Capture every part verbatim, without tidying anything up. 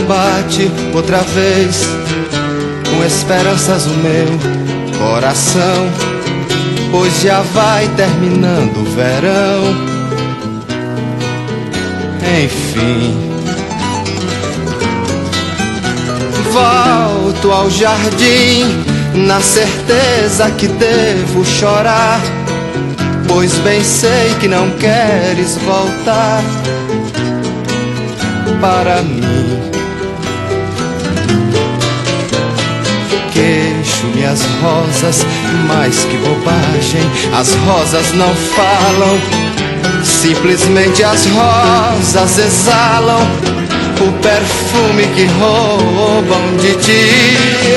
bate outra vez, com esperanças o meu coração, pois já vai terminando o verão. Enfim, volto ao jardim na certeza que devo chorar, pois bem sei que não queres voltar para mim. Queixo-me as rosas, mas que bobagem, as rosas não falam, simplesmente as rosas exalam o perfume que roubam de ti.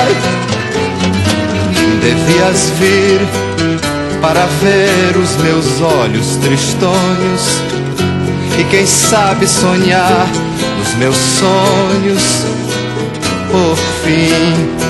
Devias vir para ver os meus olhos tristonhos e quem sabe sonhar nos meus sonhos por fim.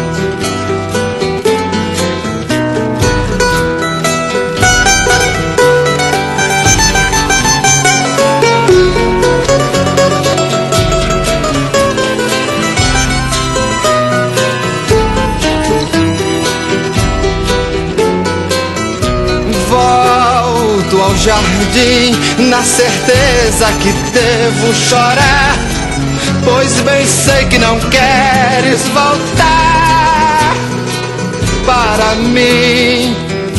Volto ao jardim na certeza que devo chorar, pois bem sei que não queres voltar para mim.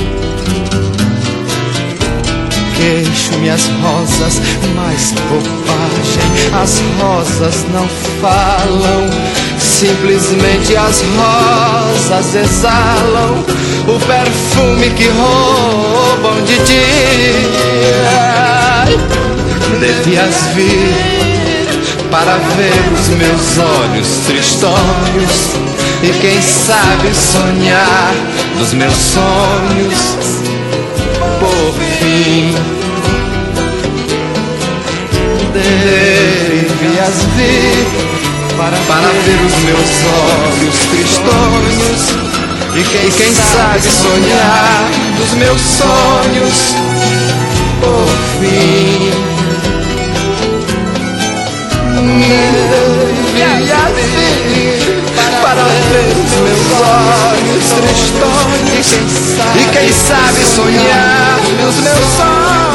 Queixo-me as rosas, mas que bobagem, as rosas não falam, simplesmente as rosas exalam o perfume que roubam de ti. Devias vir para ver os meus olhos tristonhos e quem sabe sonhar nos meus sonhos por fim. Devias vir para, para ver os meus olhos tristonhos e quem, e quem sabe sonhar dos meus sonhos por fim. Devias vir para ver os meus olhos tristonhos e quem sabe sonhar dos meus sonhos